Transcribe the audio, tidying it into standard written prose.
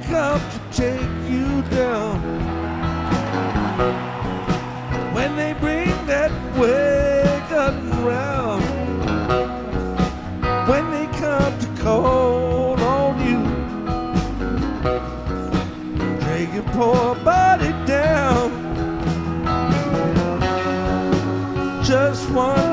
come to take you down, when they bring that wagon round, when they come to call on you, drag your poor body down, just one